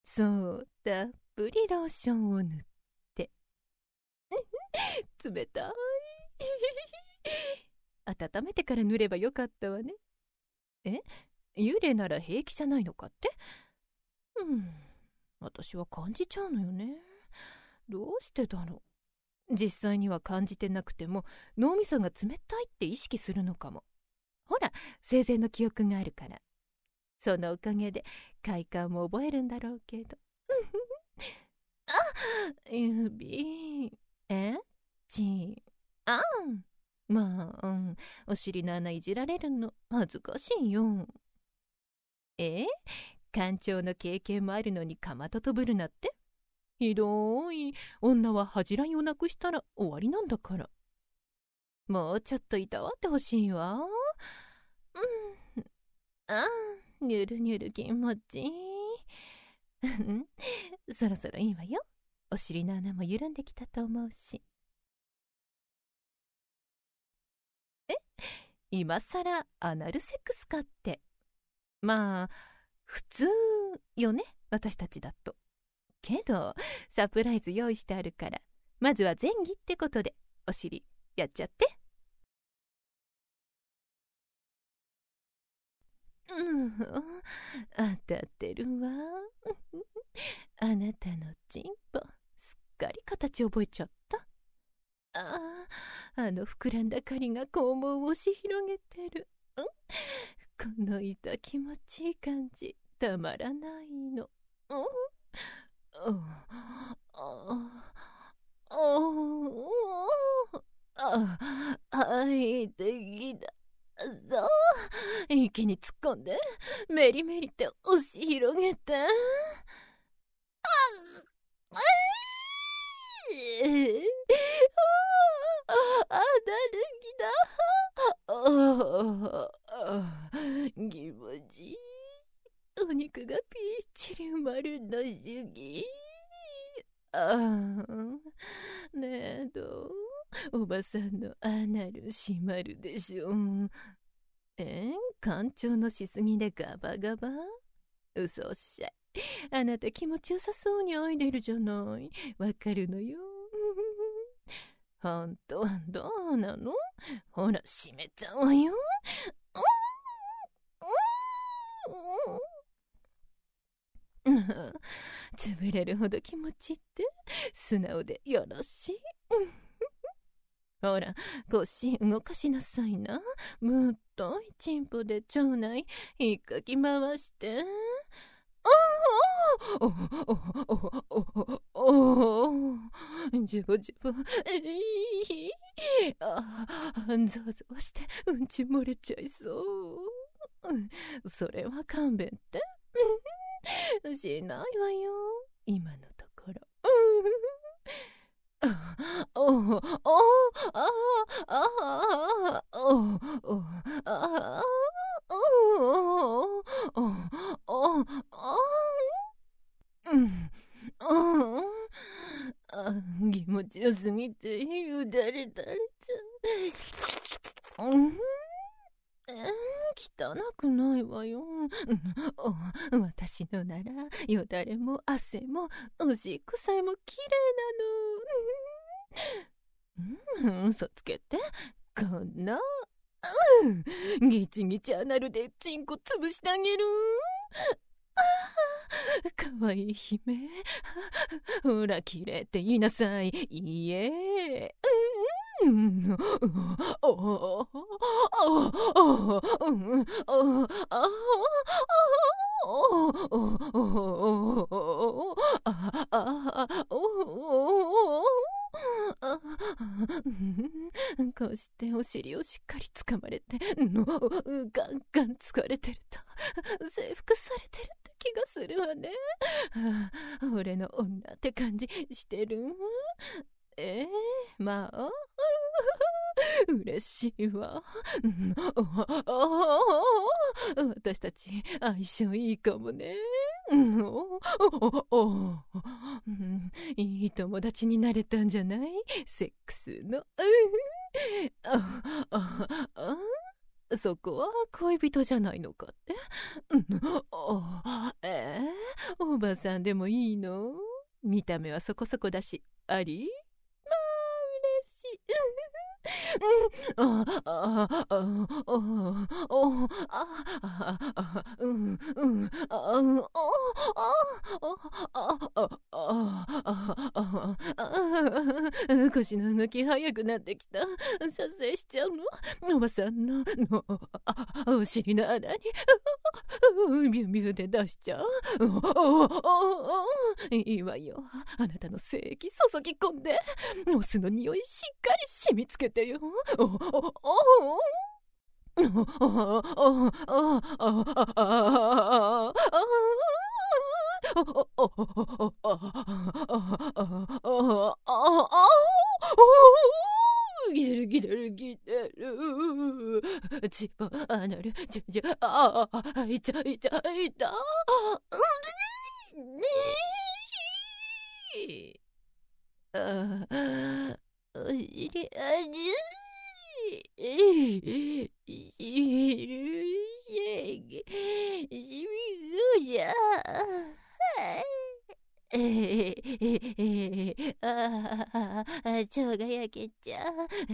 そう、たっぷりローションを塗って。冷たい。温めてから塗ればよかったわね。え、幽霊なら平気じゃないのかって？私は感じちゃうのよね。どうしてだろう。実際には感じてなくても脳みそが冷たいって意識するのかも。ほら、生前の記憶があるから。そのおかげで快感も覚えるんだろうけど。あ、指、あん。まあ、お尻の穴いじられるの恥ずかしいよ。艦長の経験もあるのにかまととぶるなって？ひどい。女は恥じらいをなくしたら終わりなんだから。もうちょっといたわってほしいわ。にゅるにゅる気持ちいい。そろそろいいわよ。お尻の穴も緩んできたと思うし。今さらアナルセックスかって。まあ普通よね、私たちだと。けどサプライズ用意してあるから、まずは前儀ってことでお尻やっちゃって。当たってるわ。あなたのチンポすっかり形覚えちゃった。あの膨らんだ針が肛門を押し広げてる。この痛気持ちいい感じたまらないの。はい、できた。そう、息に突っ込んでメリメリって押し広げて。アナルギだ。気持ちいい。お肉がぴっちり埋まるの主義。ねえ、どう？おばさんのアナル閉まるでしょ。干潮のしすぎでガバガバ？嘘おっしゃい。あなた気持ちよさそうにあいでるじゃない。わかるのよ。ほんとはどうなの？ほら閉めちゃうわよ。潰れるほど気持ちって素直でよろしい。ほら腰動かしなさいな。ぶっといチンポで腸内引っかき回して。ジュボジュボ、ゾワゾワしてうんち漏れちゃいそう。それは勘弁ってしないわよ、今のところ。気持ちよすぎてよだれ垂れちゃう。汚くないわよ。私のならよだれも汗もおしっこさえもきれいなの。嘘つけて。こんなギチギチアナルでチンコ潰してあげる。かわいい姫。ほらきれいって言いなさい。いいえ。こうしてお尻をしっかりつかまれてガンガン疲れてると征服されてるって気がするわね。俺の女って感じしてる。まあ嬉しいわ。私たち相性いいかもね。いい友達になれたんじゃない？セックスの。 そこは恋人じゃないのかって。おばさんでもいいの？見た目はそこそこだし、あり？まあ嬉しい。腰の動き早くなってきた。射精しちゃうの？おばさんのお尻の穴にビュンビュンで出しちゃう。いいわよ。あなたの精液注ぎ込んで、オスの匂いしっかり染みつけてよ。ギデルギデルギデル、チバアナルジュジュ、いたいたいた。お尻あじしるしげしみぐじゃ。腸が焼けちゃ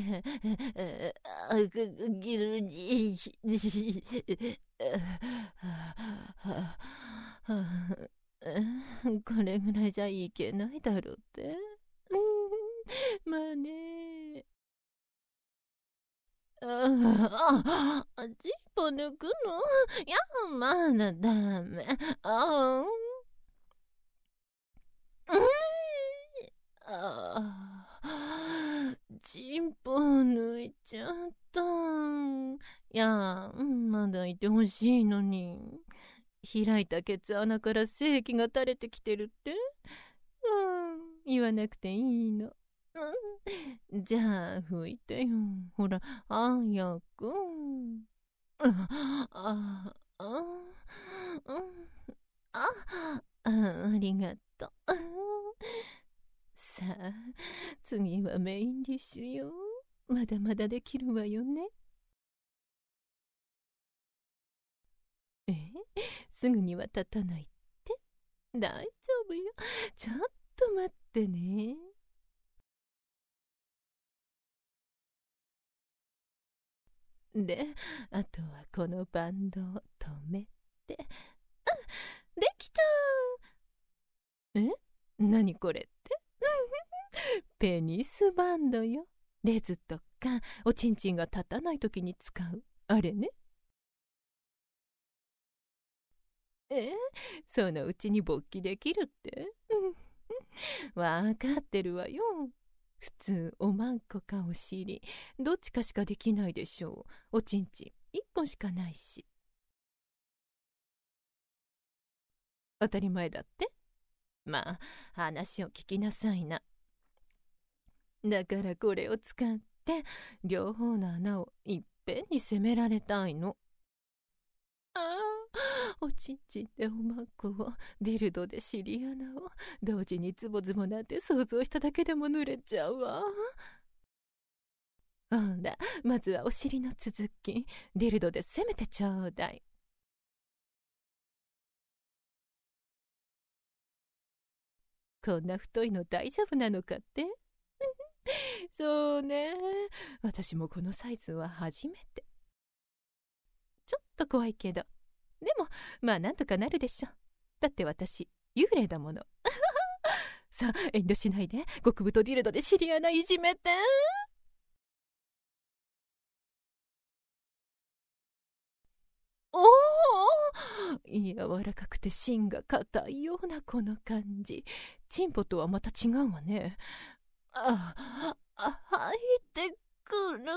う。ギルジこれぐらいじゃいけないだろうって。まあね。チンポ抜くの？いや、まだダメ。チンポ抜いちゃった。いや、まだいてほしいのに。開いたケツ穴から精液が垂れてきてるって？言わなくていいの。じゃあ拭いてよ。ほら、早く。ありがとう。さあ、次はメインディッシュよ。まだまだできるわよね。すぐには立たないって？大丈夫よ。ちょっと待ってね。で、あとはこのバンドを止めて。できた！何これって？ペニスバンドよ。レズとかおちんちんが立たないときに使うあれね。そのうちに勃起できるって？わかってるわよ。普通おまんこかお尻どっちかしかできないでしょう。おちんちん1本しかないし。当たり前だって？まあ話を聞きなさいな。だからこれを使って両方の穴をいっぺんに攻められたいの。おちんちんでおまんこをディルドで尻穴を同時にズボズボなんて想像しただけでも濡れちゃうわ。ほら、まずはお尻の続きディルドで攻めてちょうだい。こんな太いの大丈夫なのかって？そうね、私もこのサイズは初めて。ちょっと怖いけど、でもまあなんとかなるでしょ。だって私幽霊だもの。さあ遠慮しないで極太ディルドで尻穴いじめて。おお、柔らかくて芯が硬いようなこの感じ。チンポとはまた違うわね。入ってくる。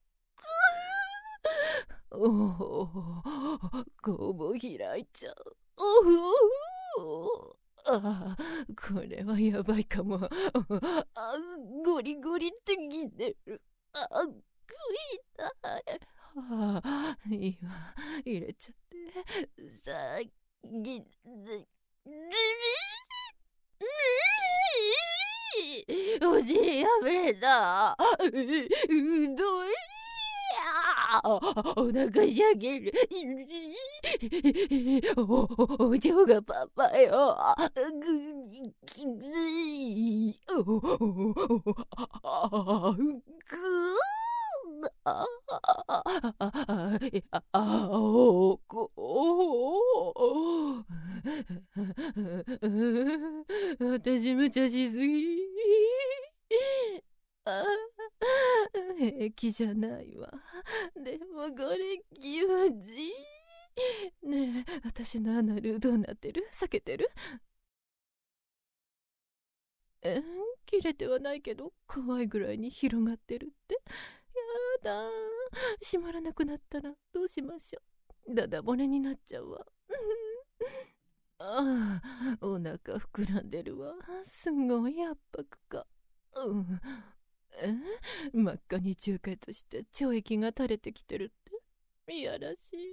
おお、こう開いちゃう。これはやばいかも。ゴリゴリってきてる。食いたい。いいわ、入れちゃって。さあ、お尻破れた。どうや。 お腹しゃげる。お嬢がパパよ。きつい。おこ。私無茶しすぎ。平気じゃないわ。でもこれ気持ちいい。ねえ、私のアナルどうなってる？避けてる？切れてはないけど怖いぐらいに広がってるって。やだ、閉まらなくなったらどうしましょう。ダダ漏れになっちゃうわ。ああ、お腹膨らんでるわ。すごい圧迫か。真っ赤に充血して腸液が垂れてきてるって。いやらしい。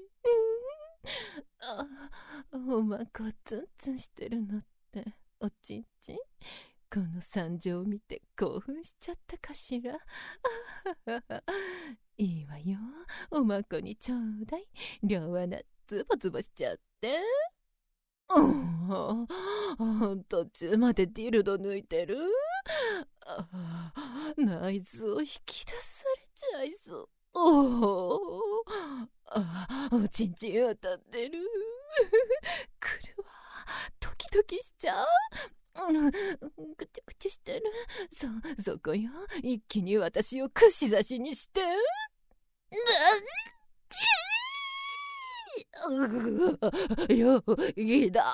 おまこツンツンしてるのっておちんちん。この惨状を見て興奮しちゃったかしら。いいわよ、おまこにちょうだい。両穴ズボズボしちゃって。途中までディルド抜いてる。内臓引き出されちゃいそう。おちんちん当たってる。来るわ、ドキドキしちゃう。ぐちぐちしてる。そこよ。一気に私を串刺しにして。両義だ。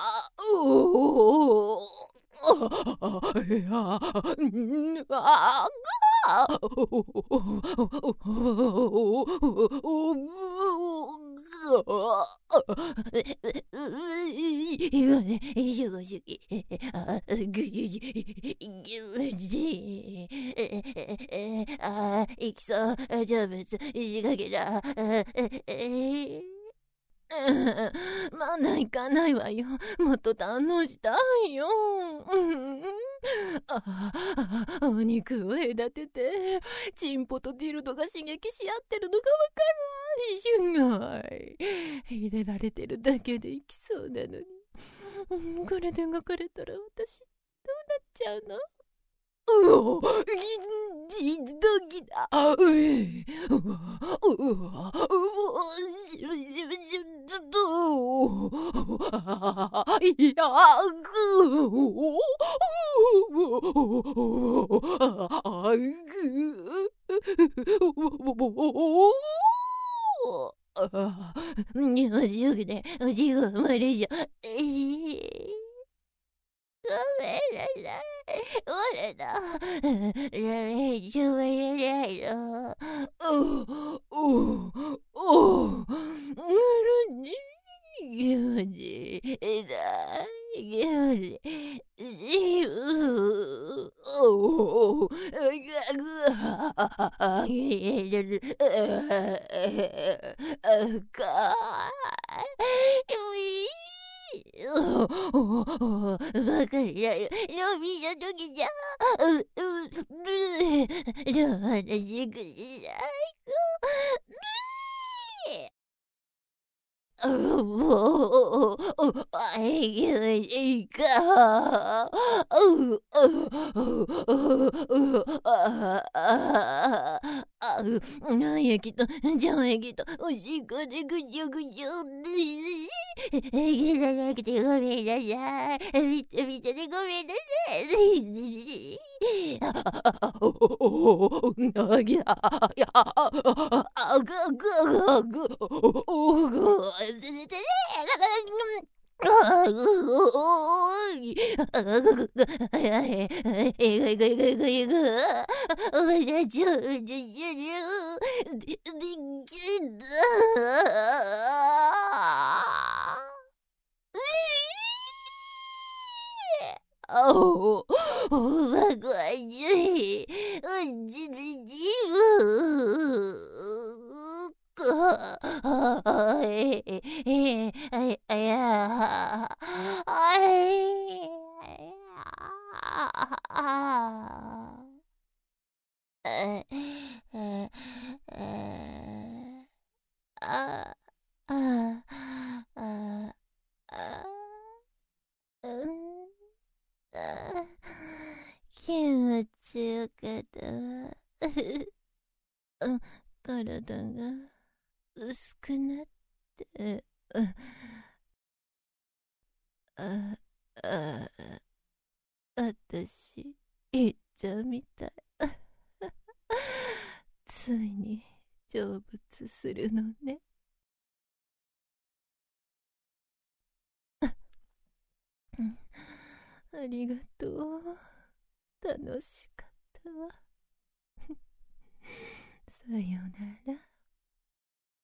いきそう、成仏、石垣だ。まだ行かないわよ。もっと堪能したいよ。お肉を隔ててチンポとディルドが刺激し合ってるのがわかるわ。すごい。入れられてるだけで行きそうなのに。これで描かれたら私どうなっちゃうの？ギドギだ。いやおじごまれじゃ。ごめんなさい。俺だ。練習はやないの。気持ちいいだ。気持ちいい。バカになる。ロビーの時じゃ。話くしないもう、いいか。軟液と腸液とおしっこでぐちょぐちょいらなくてごめんなさい。びちゃびちゃでごめんなさい。なぎゃやおばこわじい。うちでじぶ。あや。 気持ちよかったわ。体が薄くなって、あ、あ、あたし、いっちゃうみたい。ついに成仏するのね。ありがとう。楽しかったわ。さようなら。